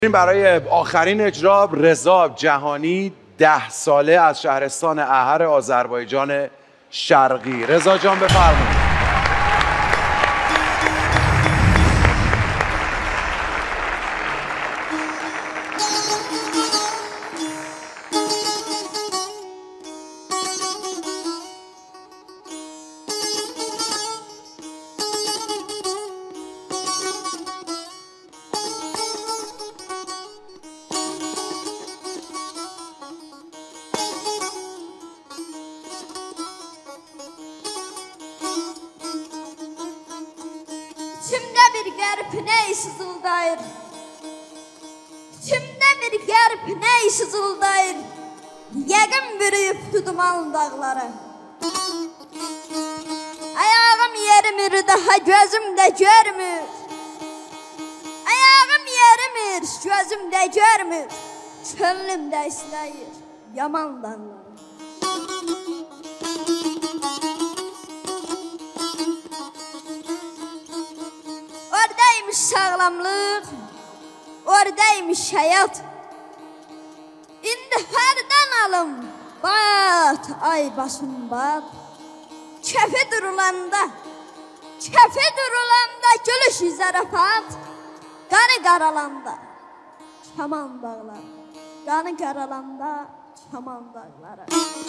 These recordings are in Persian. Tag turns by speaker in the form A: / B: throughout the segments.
A: برای آخرین اجرا رضا جهانی 10 ساله از شهرستان احر آذربایجان شرقی. رضا جان بفرمایید.
B: İçimdə bir qərib ney sızıldayır, İçimdə bir qərib ney sızıldayır, Yəqin bürüyüb tuduman dağları. Ayağım yerimir, daha gözüm də görmür, Ayağım yerimir, gözüm də görmür, Könlüm də istəyir yaman dağları. Oradaymış sağlamlıq, oradaymış həyat. İndi hərdən alım, bat, ay basın bat. Kəfi durulanda, gülüş zərəfat. Qanı qaralanda, çaman dağlar. Qanı qaralanda, çaman dağları.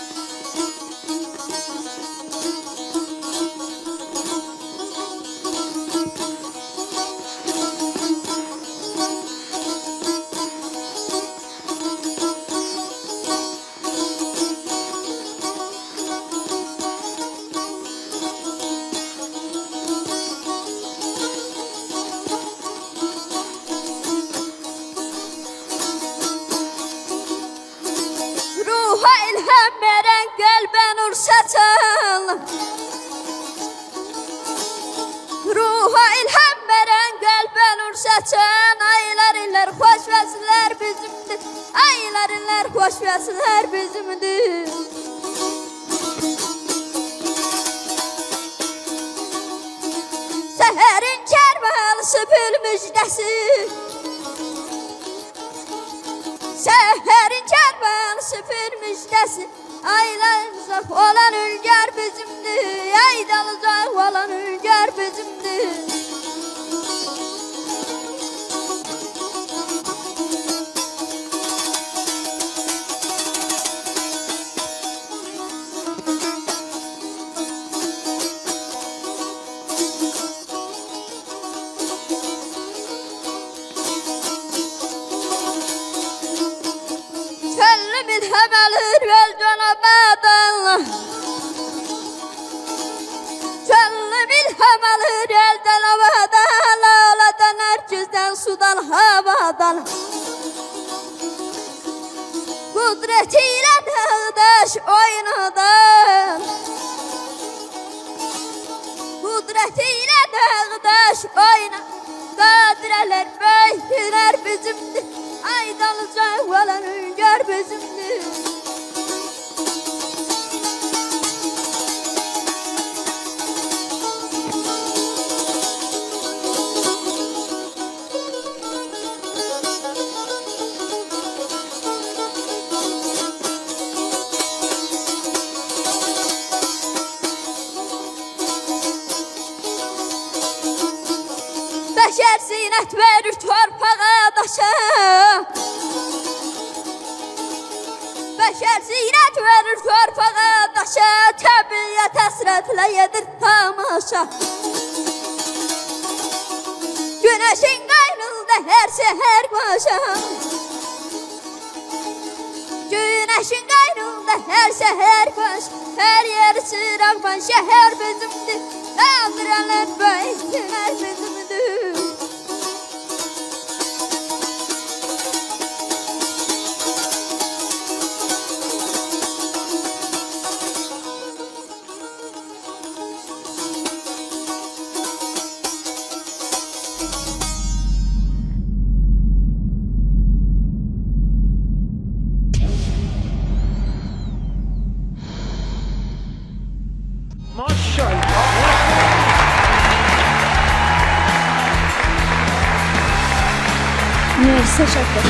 B: Ruha ilham veren qəlbə nur saçan, Ruha ilham veren qəlbə nur saçan, Aylar iller xoş vəslər bizimdir, Aylar iller xoş vəslər bizimdir. Səhərin kərvalısı pül müjdəsi, Səhərin kərvalısı pül müjdəsi, Aylar uzaq olan ülgər bizimdir, Aydan uzaq olan ülgər bizimdir. Könlüm ilham alır vel canabadan, Könlüm ilham alır el canabadan, Ağladan herkesten sudan havadan. Kudretiyle dağdaş oynadan, Kudretiyle dağdaş oyna, Kadireler böyütüler bizimdir, Aydan uzaq olan ülgər bizimdir. Bəşər zinət verir torpağa daşa, Bəşər zinət verir torpağa daşa, Təbiət həsrətlə yedir tamaşa. Günəşin qaynında hər səhər qoşam, Günəşin qaynında hər səhər qoş, Hər yer çıraqban şəhər bizimdir, Nadiranlar böyütülər bizimdir.
A: Maşallah.
B: مرسی تشکر.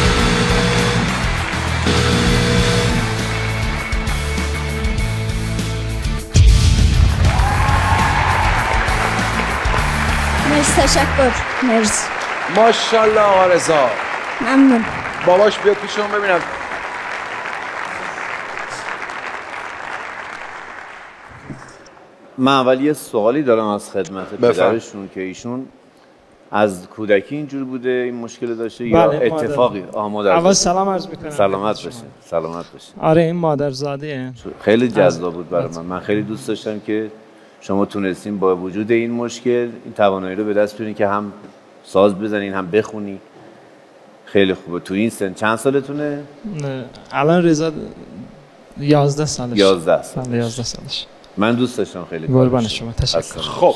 B: مرسی تشکر. مرسی.
A: ماشاءالله آقا رضا.
B: ممنون.
A: باباش بیاد پیشمون ببینم.
C: من اول یه سوالی دارم از خدمت پدرشون که ایشون از کودکی اینجور بوده این مشکل داشته یا اتفاقی؟
D: مادر. اول سلام عرض میکنم.
C: سلامت باشه. سلامت باشه.
D: آره این مادرزاده.
C: خیلی جذاب بود برای من خیلی دوست داشتم که شما تونستین با وجود این مشکل این توانایی رو به دست بیارین که هم ساز بزنین هم بخونی. خیلی خوبه. تو این سن چند سالتونه؟
D: الان رضا 11 سالش.
C: 11 سالش.
D: 11 سالش.
C: من دوست داشتم خیلی.
D: قربان شما. تشکر.
A: خب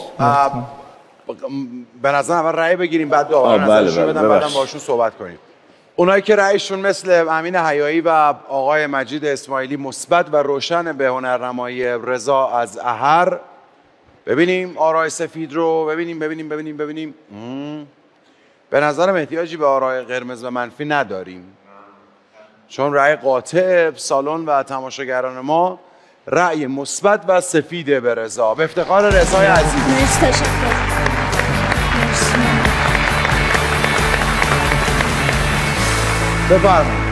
A: به نظر اول رأی بگیریم بعد دوباره نظرشون بدم بعدم باهاشون صحبت کنیم. اونایی که رأیشون مثل امین حیایی و آقای مجید اسماعیلی مثبت و روشن به هنرنمایی رضا از احر، ببینیم آرای سفید رو ببینیم. به نظرم احتیاجی به آرای قرمز و منفی نداریم، چون رأی قاطع سالن و تماشاگران ما رأی مثبت و سفید به رضا. به افتخار رضای عزیز.
B: مرسی تشکر.
A: بفرمایید.